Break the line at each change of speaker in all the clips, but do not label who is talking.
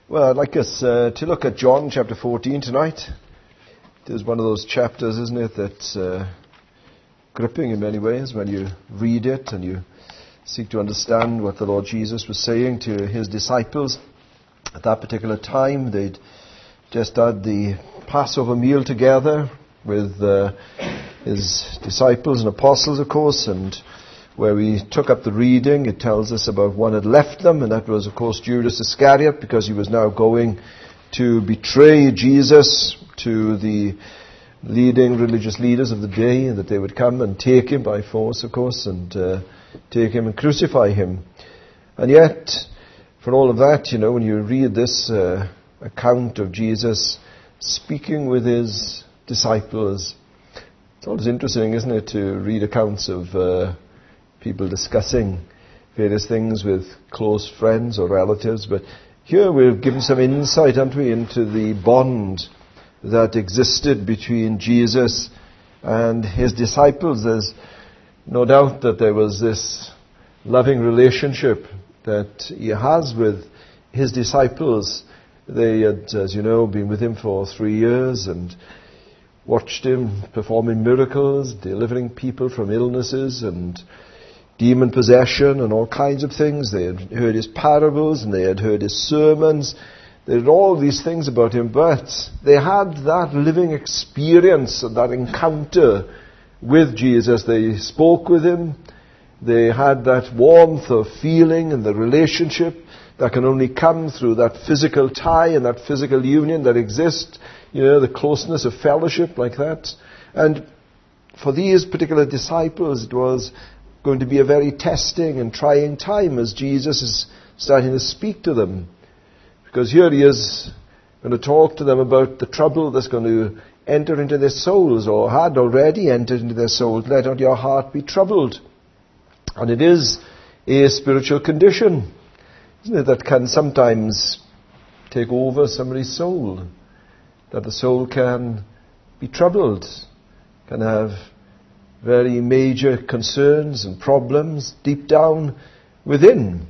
Well, I'd like us to look at John chapter 14 tonight. It is one of those chapters, isn't it, that's gripping in many ways when you read it and you seek to understand what the Lord Jesus was saying to his disciples. At that particular time, they'd just had the Passover meal together with his disciples and apostles, of course, and where we took up the reading, it tells us about one had left them, and that was, of course, Judas Iscariot, because he was now going to betray Jesus to the leading religious leaders of the day, and that they would come and take him by force, of course, and take him and crucify him. And yet, for all of that, you know, when you read this account of Jesus speaking with his disciples, it's always interesting, isn't it, to read accounts of people discussing various things with close friends or relatives. But here we're given some insight, aren't we, into the bond that existed between Jesus and his disciples. There's no doubt that there was this loving relationship that he has with his disciples. They had, as you know, been with him for 3 years and watched him performing miracles, delivering people from illnesses and demon possession and all kinds of things. They had heard his parables and they had heard his sermons. They had all these things about him, but they had that living experience and that encounter with Jesus. They spoke with him. They had that warmth of feeling and the relationship that can only come through that physical tie and that physical union that exists, you know, the closeness of fellowship like that. And for these particular disciples, it was going to be a very testing and trying time as Jesus is starting to speak to them. Because here he is going to talk to them about the trouble that's going to enter into their souls, or had already entered into their souls. Let not your heart be troubled. And it is a spiritual condition, isn't it, that can sometimes take over somebody's soul. That the soul can be troubled, can have very major concerns and problems deep down within.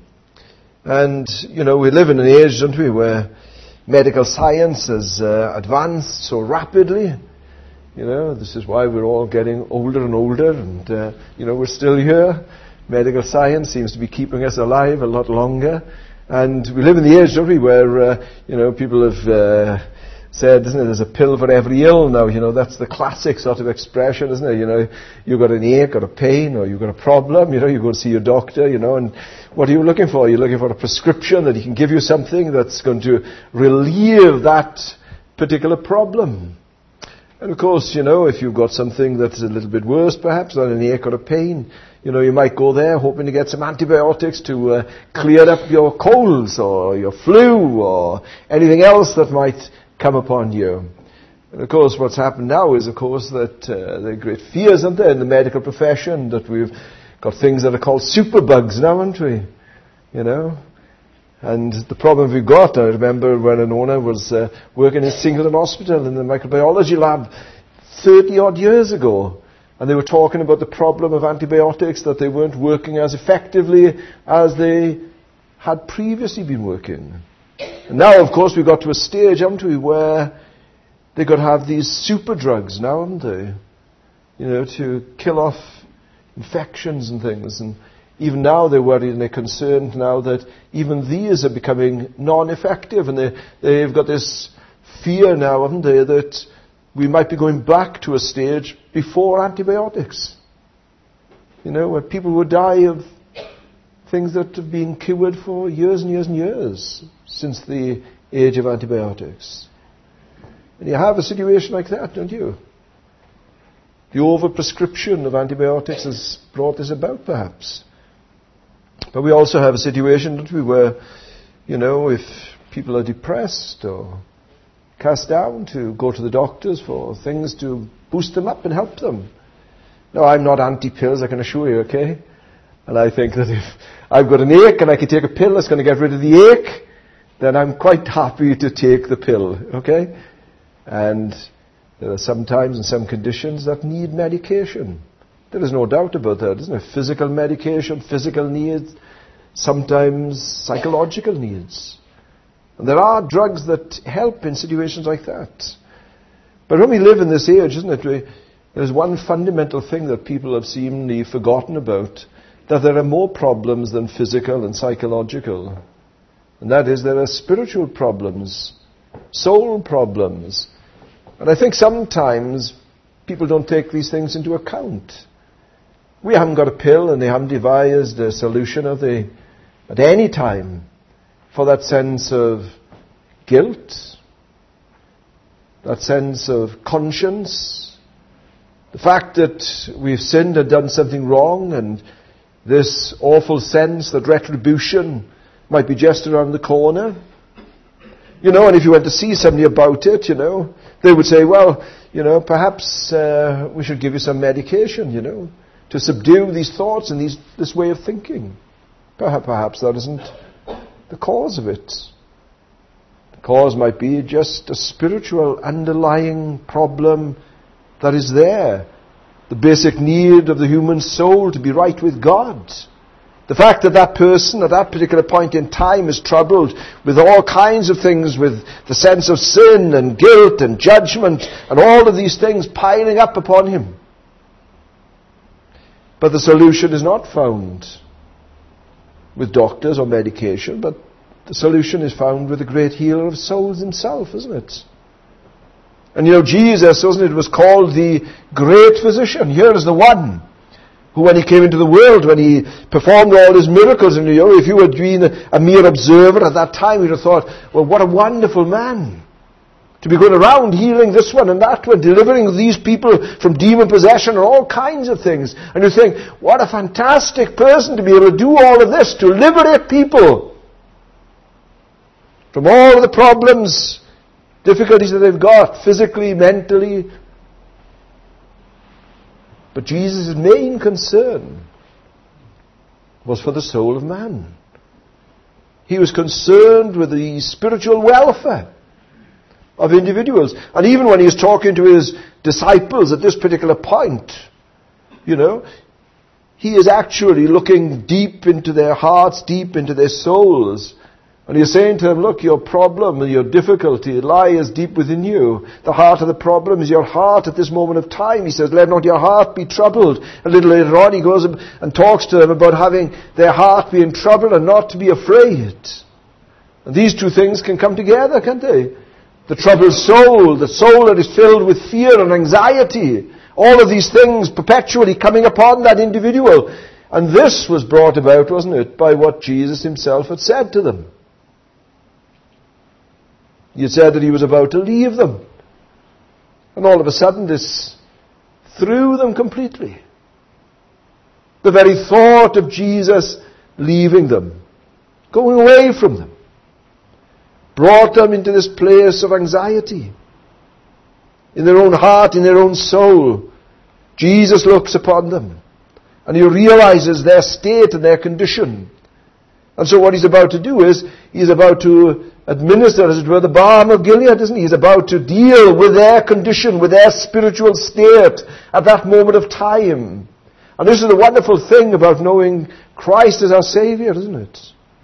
And, you know, we live in an age, don't we, where medical science has advanced so rapidly. You know, this is why we're all getting older and older, and, you know, we're still here. Medical science seems to be keeping us alive a lot longer. And we live in the age, don't we, where, you know, people have said, isn't it, there's a pill for every ill now. You know, that's the classic sort of expression, isn't it? You know, you've got an ache or a pain or you've got a problem, you know, you go to see your doctor, you know, and what are you looking for? You're looking for a prescription that he can give you something that's going to relieve that particular problem. And of course, you know, if you've got something that's a little bit worse perhaps than an ache or a pain, you know, you might go there hoping to get some antibiotics to clear up your colds or your flu or anything else that might come upon you. And of course what's happened now is, of course, that there are great fears, aren't there, in the medical profession, that we've got things that are called superbugs now, haven't we? You know? And the problem we've got, I remember when an owner was working in Singleton Hospital in the microbiology lab 30 odd years ago, and they were talking about the problem of antibiotics, that they weren't working as effectively as they had previously been working. And now, of course, we've got to a stage, haven't we, where they've got to have these super drugs now, haven't they? You know, to kill off infections and things. And even now they're worried and they're concerned now that even these are becoming non-effective. And they've got this fear now, haven't they, that we might be going back to a stage before antibiotics. You know, where people would die of things that have been cured for years and years and years since the age of antibiotics. And you have a situation like that, don't you? The overprescription of antibiotics has brought this about, perhaps. But we also have a situation, don't we, where, you know, if people are depressed or cast down, to go to the doctors for things to boost them up and help them. Now, I'm not anti-pills, I can assure you, okay? And I think that if I've got an ache and I can take a pill that's going to get rid of the ache, then I'm quite happy to take the pill, okay? And there are some times and some conditions that need medication. There is no doubt about that, isn't there? Physical medication, physical needs, sometimes psychological needs. And there are drugs that help in situations like that. But when we live in this age, isn't it, there's one fundamental thing that people have seemingly forgotten about, that there are more problems than physical and psychological. And that is, there are spiritual problems, soul problems. And I think sometimes people don't take these things into account. We haven't got a pill and they haven't devised a solution at any time for that sense of guilt, that sense of conscience, the fact that we've sinned and done something wrong, and this awful sense that retribution might be just around the corner. And if you went to see somebody about it, they would say, well, perhaps we should give you some medication, to subdue these thoughts and this way of thinking. Perhaps that isn't the cause of it. The cause might be just a spiritual underlying problem that is there. The basic need of the human soul to be right with God. The fact that that person at that particular point in time is troubled with all kinds of things, with the sense of sin and guilt and judgment and all of these things piling up upon him. But the solution is not found with doctors or medication, but the solution is found with the great healer of souls himself, isn't it? And Jesus, wasn't it, was called the great physician. Here is the one who, when he came into the world, when he performed all his miracles, and if you had been a mere observer at that time, you'd have thought, well, what a wonderful man to be going around healing this one and that one, delivering these people from demon possession and all kinds of things. And you think, what a fantastic person to be able to do all of this, to liberate people from all of the problems, difficulties that they've got, physically, mentally. But Jesus' main concern was for the soul of man. He was concerned with the spiritual welfare of individuals. And even when he was talking to his disciples at this particular point, he is actually looking deep into their hearts, deep into their souls. And he's saying to them, look, your problem and your difficulty lies deep within you. The heart of the problem is your heart at this moment of time. He says, let not your heart be troubled. A little later on, he goes and talks to them about having their heart be in trouble and not to be afraid. And these two things can come together, can't they? The troubled soul, the soul that is filled with fear and anxiety. All of these things perpetually coming upon that individual. And this was brought about, wasn't it, by what Jesus himself had said to them. He had said that he was about to leave them. And all of a sudden this threw them completely. The very thought of Jesus leaving them, going away from them, brought them into this place of anxiety. In their own heart, in their own soul, Jesus looks upon them. And he realizes their state and their condition. And so what he's about to do is, he's about to administer, as it were, the balm of Gilead, isn't he? He's about to deal with their condition, with their spiritual state at that moment of time. And this is the wonderful thing about knowing Christ as our Savior, isn't it?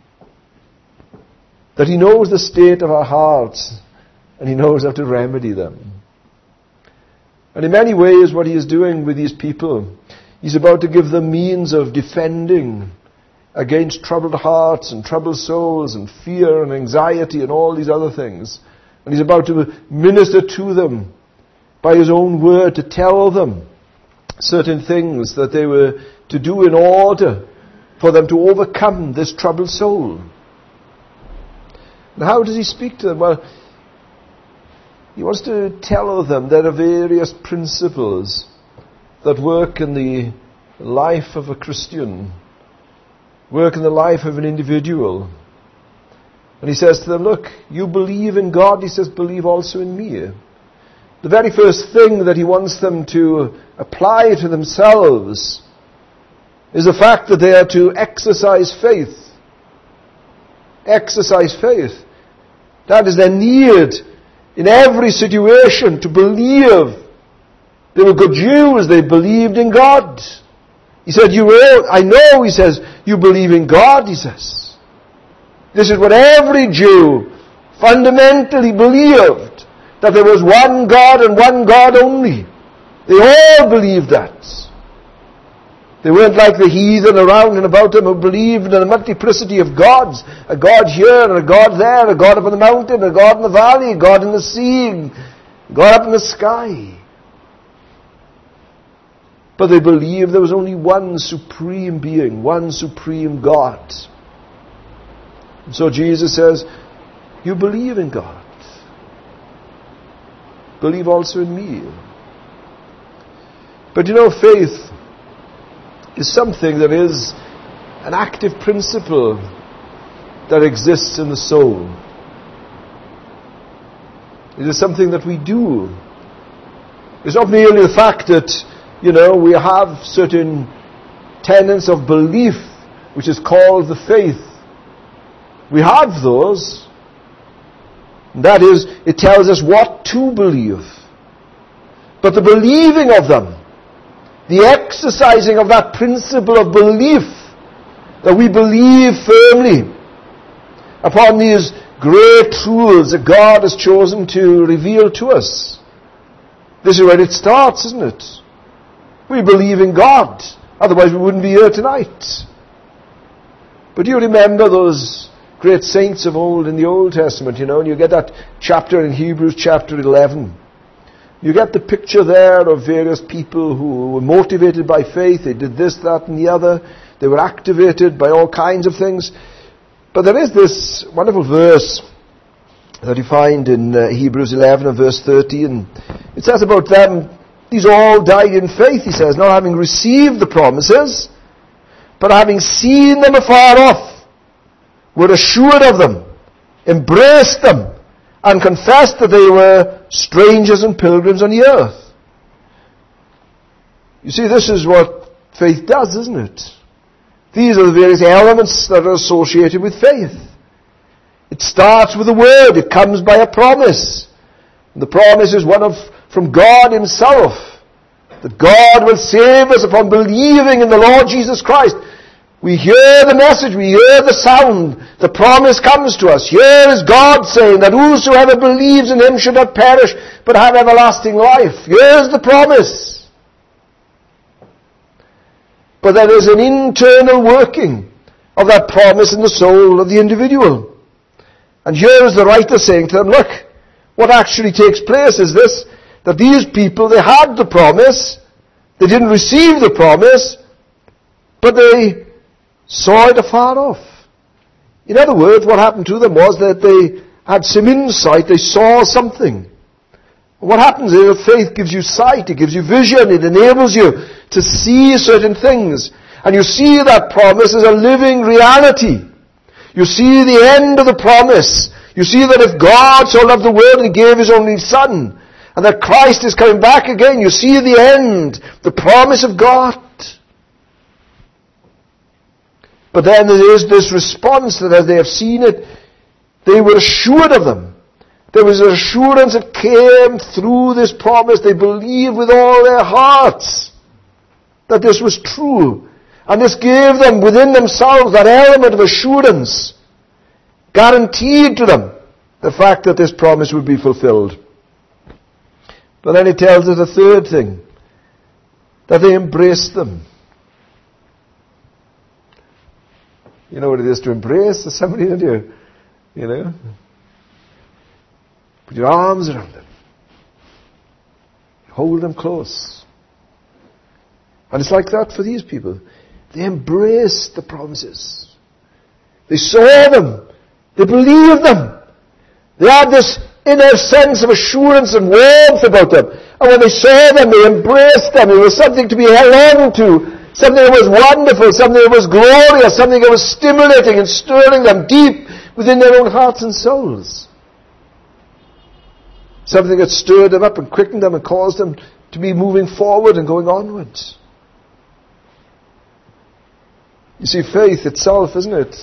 That he knows the state of our hearts, and he knows how to remedy them. And in many ways, what he is doing with these people, he's about to give them means of defending against troubled hearts and troubled souls and fear and anxiety and all these other things. And he's about to minister to them by his own word, to tell them certain things that they were to do in order for them to overcome this troubled soul. And how does he speak to them? Well, he wants to tell them there are various principles that work in the life of a Christian, work in the life of an individual. And he says to them, look, you believe in God, he says, believe also in me. The very first thing that he wants them to apply to themselves is the fact that they are to exercise faith. Exercise faith. That is their need in every situation, to believe. They were good Jews, they believed in God. He said, I know, he says, you believe in God, he says. This is what every Jew fundamentally believed that there was one God and one God only. They all believed that. They weren't like the heathen around and about them who believed in a multiplicity of gods. A God here and a God there, a God up on the mountain, a God in the valley, a God in the sea, a God up in the sky. But they believed there was only one supreme being, one supreme God. And so Jesus says, you believe in God. Believe also in me. But faith is something that is an active principle that exists in the soul. It is something that we do. It's not merely the fact that, we have certain tenets of belief, which is called the faith. We have those. That is, it tells us what to believe. But the believing of them, the exercising of that principle of belief, that we believe firmly upon these great truths that God has chosen to reveal to us. This is where it starts, isn't it? We believe in God. Otherwise we wouldn't be here tonight. But do you remember those great saints of old in the Old Testament, and you get that chapter in Hebrews chapter 11. You get the picture there of various people who were motivated by faith. They did this, that, and the other. They were activated by all kinds of things. But there is this wonderful verse that you find in Hebrews 11 and verse 30. And it says about them, these all died in faith, he says, not having received the promises, but having seen them afar off, were assured of them, embraced them, and confessed that they were strangers and pilgrims on the earth. You see, this is what faith does, isn't it? These are the various elements that are associated with faith. It starts with a word. It comes by a promise. And the promise is one from God himself, that God will save us upon believing in the Lord Jesus Christ. We hear the message, we hear the sound, the promise comes to us. Here is God saying that whosoever believes in him should not perish, but have everlasting life. Here's the promise. But there is an internal working of that promise in the soul of the individual. And here is the writer saying to them, look, what actually takes place is this, that these people, they had the promise, they didn't receive the promise, but they saw it afar off. In other words, what happened to them was that they had some insight, they saw something. What happens is faith gives you sight, it gives you vision, it enables you to see certain things. And you see that promise as a living reality. You see the end of the promise. You see that if God so loved the world, he gave his only Son, and that Christ is coming back again. You see the end, the promise of God. But then there is this response that as they have seen it, they were assured of them. There was an assurance that came through this promise. They believed with all their hearts that this was true. And this gave them within themselves that element of assurance, guaranteed to them the fact that this promise would be fulfilled. But then it tells us a third thing, that they embraced them. You know what it is to embrace somebody, don't you? You know? Put your arms around them. Hold them close. And it's like that for these people. They embraced the promises. They saw them. They believed them. They had this inner sense of assurance and warmth about them. And when they saw them, they embraced them. It was something to be held on to. Something that was wonderful, something that was glorious, something that was stimulating and stirring them deep within their own hearts and souls. Something that stirred them up and quickened them and caused them to be moving forward and going onwards. You see, faith itself, isn't it,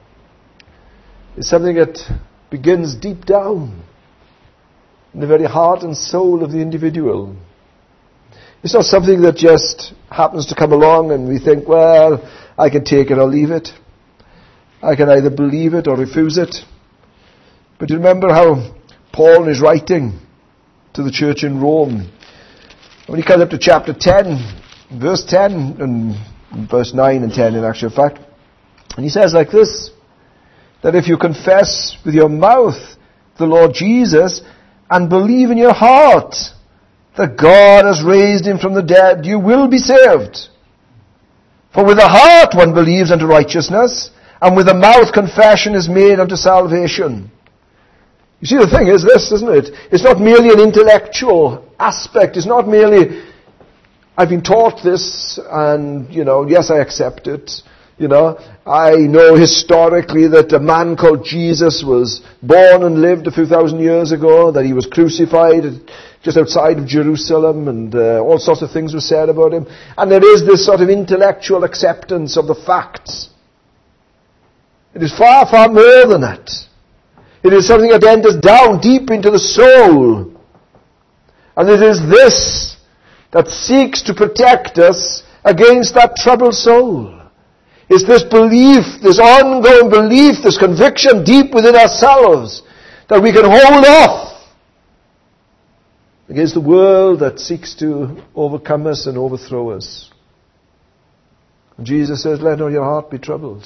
is something that begins deep down in the very heart and soul of the individual. It's not something that just happens to come along and we think, well, I can take it or leave it. I can either believe it or refuse it. But you remember how Paul is writing to the church in Rome. When he comes up to chapter 10, verse 10, and verse 9 and 10 in actual fact, and he says like this, that if you confess with your mouth the Lord Jesus and believe in your heart that God has raised him from the dead, you will be saved. For with the heart one believes unto righteousness, and with the mouth confession is made unto salvation. You see, the thing is this, isn't it? It's not merely an intellectual aspect. It's not merely, I've been taught this, and, yes, I accept it. I know historically that a man called Jesus was born and lived a few thousand years ago, that he was crucified just outside of Jerusalem, and all sorts of things were said about him. And there is this sort of intellectual acceptance of the facts. It is far, far more than that. It is something that enters down deep into the soul. And it is this that seeks to protect us against that troubled soul. It's this belief, this ongoing belief, this conviction deep within ourselves that we can hold off against the world that seeks to overcome us and overthrow us. And Jesus says, let not your heart be troubled.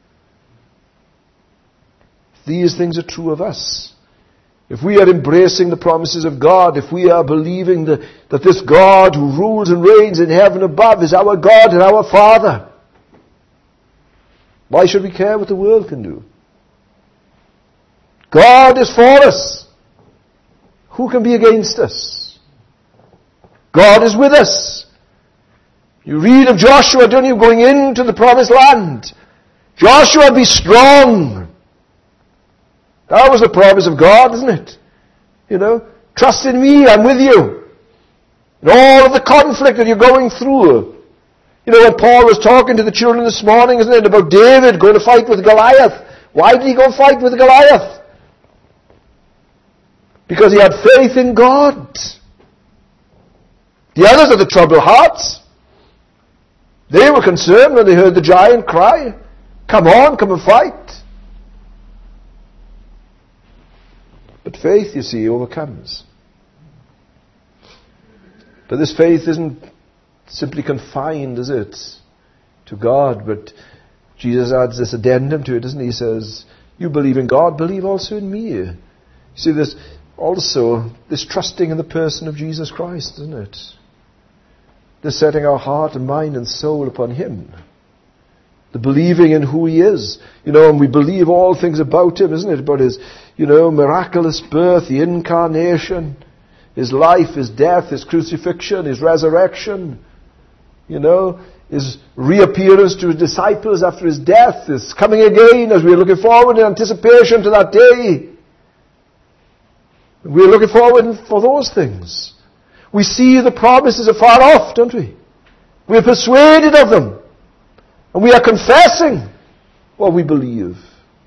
These things are true of us. If we are embracing the promises of God, if we are believing that this God who rules and reigns in heaven above is our God and our Father, why should we care what the world can do? God is for us. Who can be against us? God is with us. You read of Joshua, don't you, going into the promised land. Joshua, be strong. That was the promise of God, isn't it? Trust in me, I'm with you. In all of the conflict that you're going through. When Paul was talking to the children this morning, isn't it, about David going to fight with Goliath. Why did he go fight with Goliath? Because he had faith in God. The others are the troubled hearts. They were concerned when they heard the giant cry, come on, come and fight. But faith, you see, overcomes. But this faith isn't simply confined, is it, to God, but Jesus adds this addendum to it, doesn't he? He says, you believe in God, believe also in me. You see, there's also this trusting in the person of Jesus Christ, isn't it? This setting our heart and mind and soul upon him. The believing in who he is. And we believe all things about him, isn't it? About his, miraculous birth, the incarnation, his life, his death, his crucifixion, his resurrection, his reappearance to his disciples after his death, his coming again as we are looking forward in anticipation to that day. We are looking forward for those things. We see the promises afar off, don't we? We are persuaded of them. And we are confessing what we believe.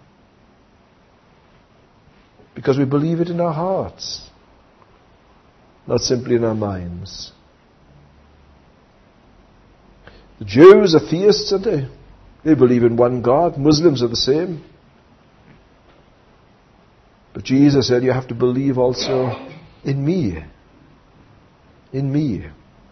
Because we believe it in our hearts. Not simply in our minds. The Jews are theists, aren't they? They believe in one God. Muslims are the same. But Jesus said, you have to believe also in me. In me.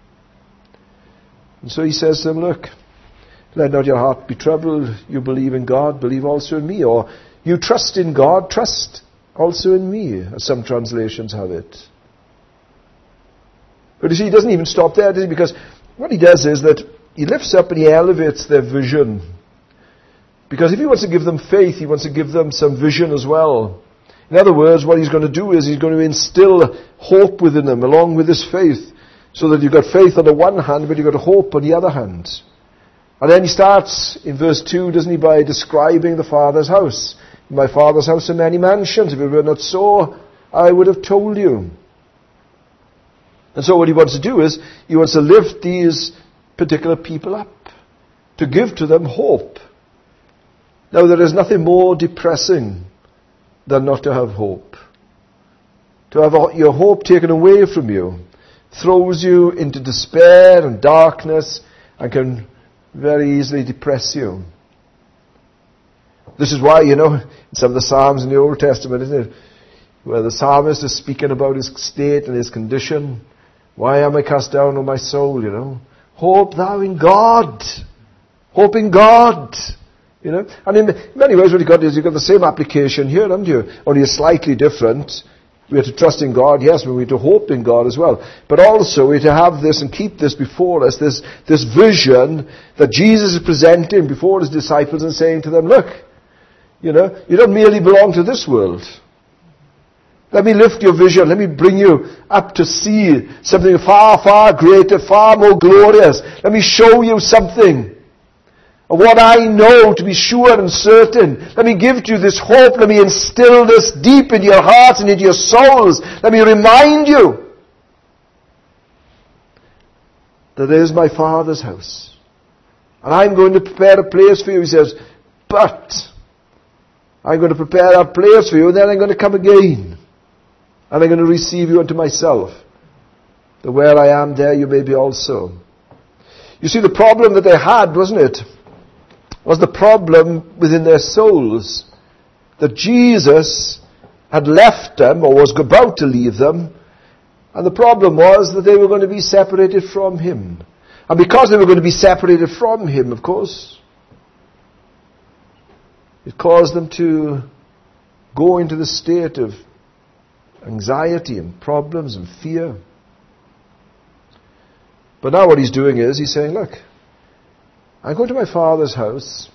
And so he says to them, look, let not your heart be troubled. You believe in God, believe also in me. Or you trust in God, trust also in me, as some translations have it. But you see, he doesn't even stop there, does he? Because what he does is that he lifts up and he elevates their vision. Because if he wants to give them faith, he wants to give them some vision as well. In other words, what he's going to do is he's going to instill hope within them along with this faith. So that you've got faith on the one hand, but you've got hope on the other hand. And then he starts in verse 2, doesn't he, by describing the Father's house. In my Father's house are many mansions. If it were not so, I would have told you. And so what he wants to do is, he wants to lift these particular people up. To give to them hope. Now there is nothing more depressing than not to have hope. To have your hope taken away from you throws you into despair and darkness and can very easily depress you. This is why, in some of the Psalms in the Old Testament, isn't it, where the psalmist is speaking about his state and his condition. Why am I cast down, O my soul, Hope thou in God. Hope in God. And in many ways what you've got is you've got the same application here, haven't you? Only it's slightly different. We are to trust in God, yes, but we are to hope in God as well. But also we are to have this and keep this before us, this vision that Jesus is presenting before his disciples and saying to them, look, you don't merely belong to this world. Let me lift your vision. Let me bring you up to see something far, far greater, far more glorious. Let me show you something of what I know to be sure and certain. Let me give to you this hope. Let me instill this deep in your hearts and into your souls. Let me remind you that there is my Father's house. And I'm going to prepare a place for you, he says. But I'm going to prepare a place for you, and then I'm going to come again. And I'm going to receive you unto myself. That where I am, there you may be also. You see, the problem that they had, wasn't it? Was the problem within their souls. That Jesus had left them, or was about to leave them. And the problem was that they were going to be separated from him. And because they were going to be separated from him, of course, it caused them to go into the state of anxiety and problems and fear. But now what he's doing is, he's saying, look, I'm going to my Father's house.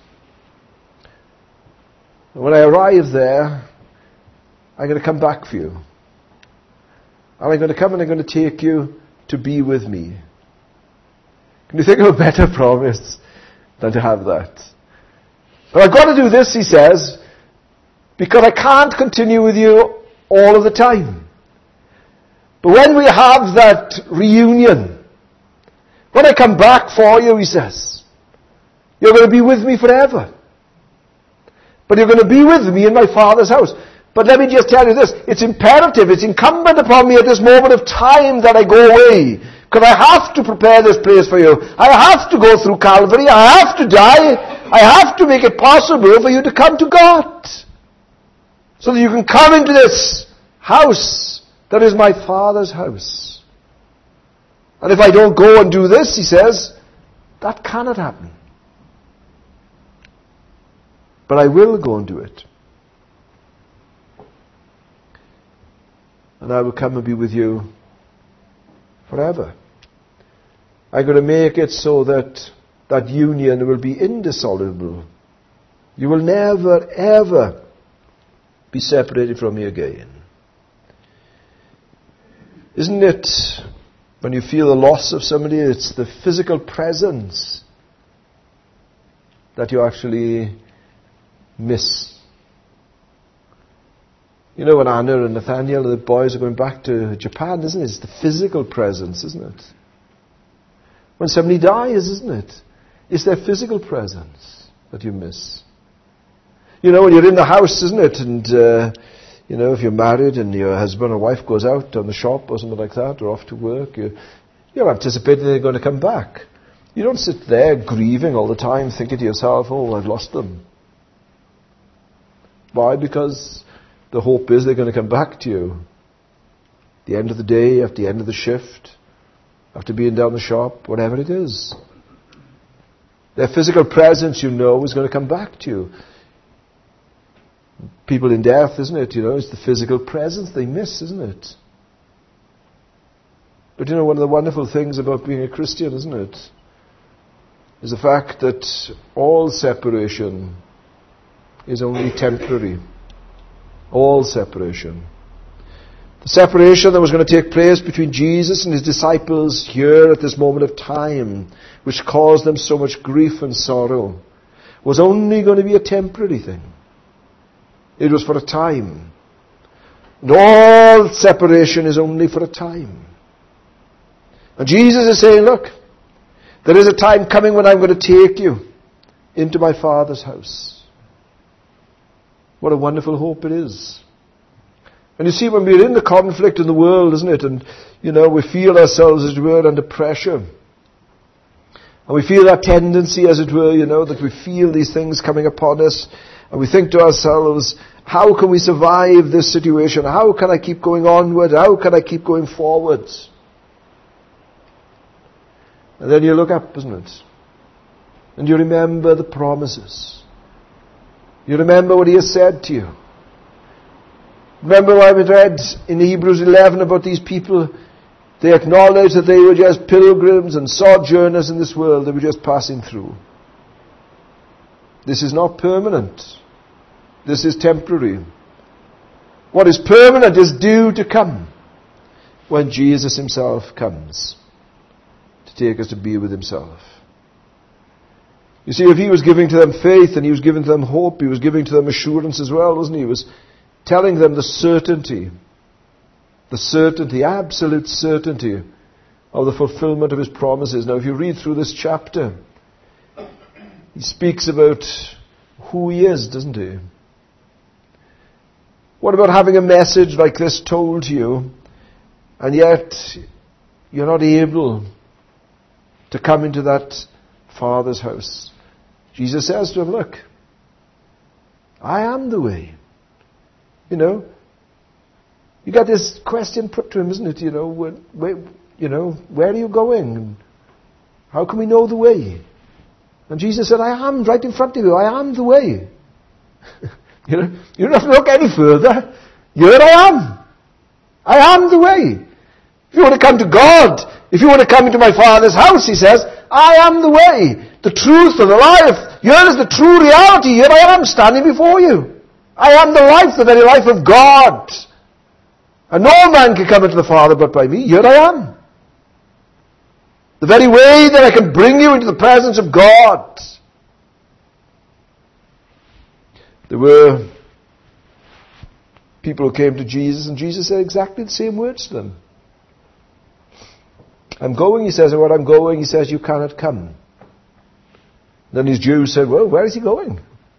And when I arrive there, I'm going to come back for you. And I'm going to come and I'm going to take you to be with me. Can you think of a better promise than to have that? But I've got to do this, he says, because I can't continue with you all of the time. But when we have that reunion, when I come back for you, he says, you're going to be with me forever. But you're going to be with me in my Father's house. But let me just tell you this, it's imperative, it's incumbent upon me at this moment of time that I go away. Because I have to prepare this place for you. I have to go through Calvary. I have to die. I have to make it possible for you to come to God. So that you can come into this house that is my Father's house. And if I don't go and do this, he says, that cannot happen. But I will go and do it. And I will come and be with you forever. I'm going to make it so that that union will be indissoluble. You will never, ever be separated from me again. Isn't it, when you feel the loss of somebody, it's the physical presence that you actually miss. You know, when Anna and Nathaniel, the boys, are going back to Japan, isn't it? It's the physical presence, isn't it? When somebody dies, isn't it? It's their physical presence that you miss. You know, when you're in the house, isn't it? And, if you're married and your husband or wife goes out on the shop or something like that, or off to work, you're anticipating they're going to come back. You don't sit there grieving all the time, thinking to yourself, oh, I've lost them. Why? Because the hope is they're going to come back to you. At the end of the day, at the end of the shift, after being down the shop, whatever it is. Their physical presence, is going to come back to you. People in death, isn't it? It's the physical presence they miss, isn't it? But one of the wonderful things about being a Christian, isn't it? Is the fact that all separation is only temporary. All separation. The separation that was going to take place between Jesus and his disciples here at this moment of time, which caused them so much grief and sorrow, was only going to be a temporary thing. It was for a time. And all separation is only for a time. And Jesus is saying, look, there is a time coming when I'm going to take you into my Father's house. What a wonderful hope it is. And you see, when we're in the conflict in the world, isn't it? And, we feel ourselves, as it were, under pressure. And we feel that tendency, as it were, that we feel these things coming upon us. And we think to ourselves, how can we survive this situation? How can I keep going onward? How can I keep going forward? And then you look up, isn't it? And you remember the promises. You remember what He has said to you. Remember what we read in Hebrews 11 about these people. They acknowledged that they were just pilgrims and sojourners in this world. They were just passing through. This is not permanent. This is temporary. What is permanent is due to come when Jesus Himself comes to take us to be with Himself. You see, if He was giving to them faith and He was giving to them hope, He was giving to them assurance as well, wasn't He? He was telling them the certainty, absolute certainty of the fulfillment of His promises. Now, if you read through this chapter, He speaks about who He is, doesn't He? What about having a message like this told to you, and yet you're not able to come into that Father's house? Jesus says to him, look, I am the way. You got this question put to him, isn't it? Where are you going? How can we know the way? And Jesus said, I am right in front of you. I am the way. You don't have to look any further. Here I am. I am the way. If you want to come to God, if you want to come into my Father's house, He says, I am the way, the truth and the life. Here is the true reality. Here I am standing before you. I am the life, the very life of God. And no man can come into the Father but by me. Here I am. The very way that I can bring you into the presence of God. There were people who came to Jesus, and Jesus said exactly the same words to them. I'm going, He says, and where I'm going, He says, you cannot come. Then his Jews said, well, where is He going?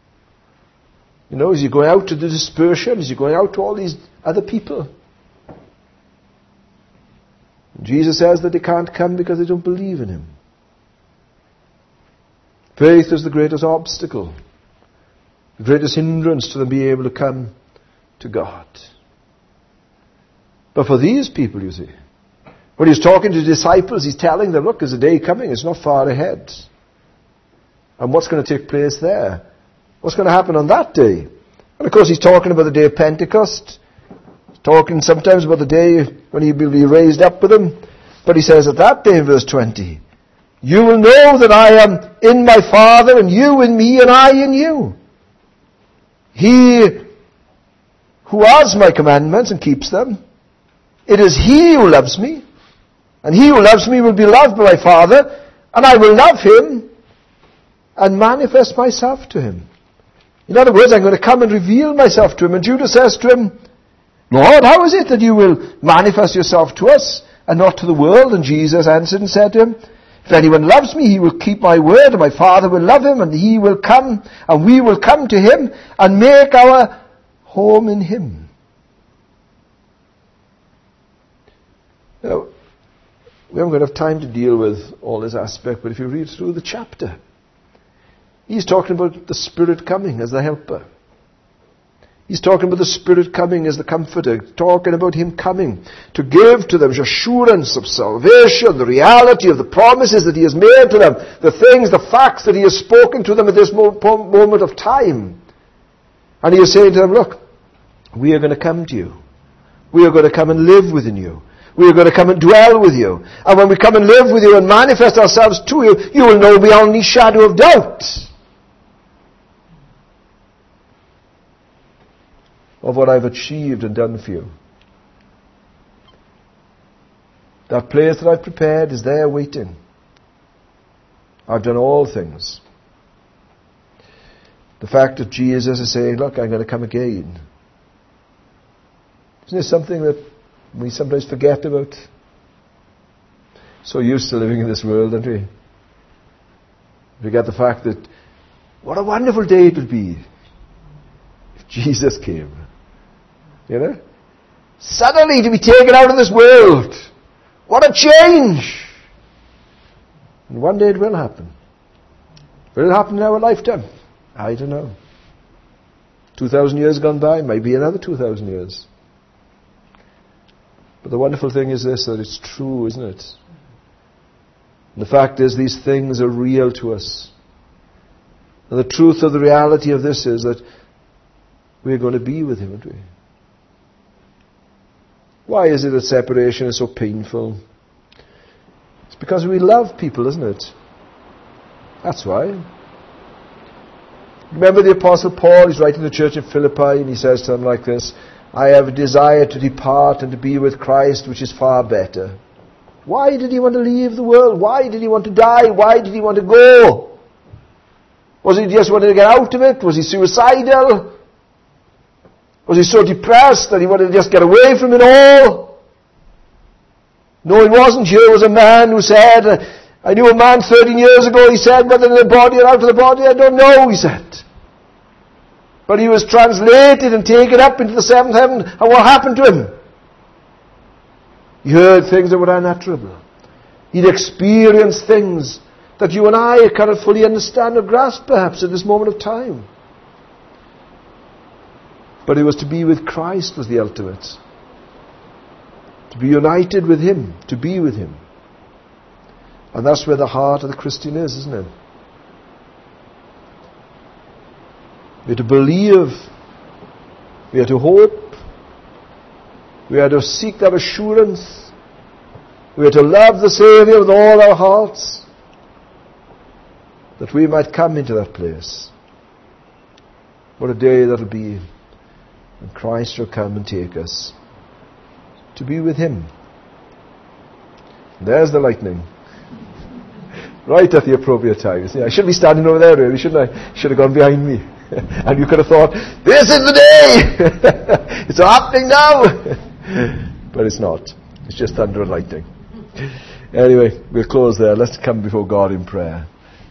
Is He going out to the dispersion? Is He going out to all these other people? And Jesus says that they can't come because they don't believe in Him. Faith is the greatest obstacle, the greatest hindrance to them being able to come to God. But for these people, you see, when He's talking to the disciples, He's telling them, look, there's a day coming, it's not far ahead. And what's going to take place there? What's going to happen on that day? And of course He's talking about the day of Pentecost. He's talking sometimes about the day when He will be raised up with them. But He says at that day in verse 20, you will know that I am in my Father, and you in me, and I in you. He who has my commandments and keeps them, it is he who loves me. And he who loves me will be loved by my Father, and I will love him and manifest myself to him. In other words, I'm going to come and reveal myself to him. And Judas says to him, Lord, how is it that you will manifest yourself to us and not to the world? And Jesus answered and said to him, if anyone loves me, he will keep my word, and my Father will love him, and he will come, and we will come to him and make our home in him. Now, we haven't got enough time to deal with all this aspect, but if you read through the chapter, he's talking about the Spirit coming as the helper. He's talking about the Spirit coming as the comforter, talking about Him coming to give to them assurance of salvation, the reality of the promises that He has made to them, the things, the facts that He has spoken to them at this moment of time. And He is saying to them, look, we are going to come to you. We are going to come and live within you. We are going to come and dwell with you. And when we come and live with you and manifest ourselves to you, you will know beyond any shadow of doubt of what I've achieved and done for you. That place that I've prepared is there waiting. I've done all things. The fact that Jesus is saying, look, I'm going to come again. Isn't this something that we sometimes forget about? So used to living in this world, aren't we? We forget the fact that what a wonderful day it would be if Jesus came. You know? Suddenly to be taken out of this world. What a change! And one day it will happen. Will it happen in our lifetime? I don't know. 2,000 years gone by, maybe another 2,000 years. But the wonderful thing is this, that it's true, isn't it? And the fact is, these things are real to us. And the truth of the reality of this is that we're going to be with Him, aren't we? Why is it that separation is so painful? It's because we love people, isn't it? That's why. Remember the Apostle Paul, he's writing to the church in Philippi, and he says to them like this, I have a desire to depart and to be with Christ, which is far better. Why did he want to leave the world? Why did he want to die? Why did he want to go? Was he just wanting to get out of it? Was he suicidal? Was he so depressed that he wanted to just get away from it all? No, he wasn't. Here was a man who said, I knew a man 13 years ago, he said, whether in the body or out of the body, I don't know, he said. But he was translated and taken up into the seventh heaven, and what happened to him? He heard things that were unutterable. He'd experienced things that you and I cannot fully understand or grasp perhaps at this moment of time. But it was to be with Christ was the ultimate. To be united with Him, to be with Him. And that's where the heart of the Christian is, isn't it? We are to believe. We are to hope. We are to seek that assurance. We are to love the Saviour with all our hearts, that we might come into that place. What a day that'll be when Christ shall come and take us to be with Him. There's the lightning. Right at the appropriate time. I should be standing over there really, shouldn't I? Should have gone behind me. And you could have thought, this is the day! It's happening now! But it's not. It's just thunder and lightning. Anyway, we'll close there. Let's come before God in prayer.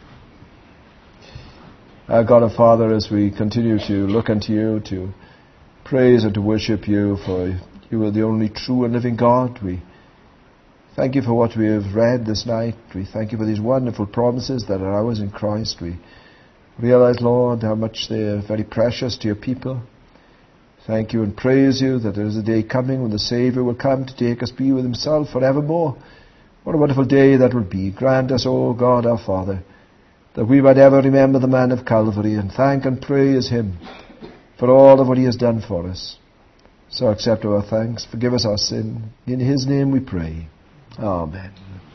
Our God and Father, as we continue to look unto You, to praise and to worship You, for You are the only true and living God. We thank You for what we have read this night. We thank You for these wonderful promises that are ours in Christ. We realize, Lord, how much they are very precious to Your people. Thank You and praise You that there is a day coming when the Saviour will come to take us be with Himself forevermore. What a wonderful day that will be. Grant us, O God our Father, that we might ever remember the man of Calvary and thank and praise Him for all of what He has done for us. So accept our thanks. Forgive us our sin. In His name we pray. Amen.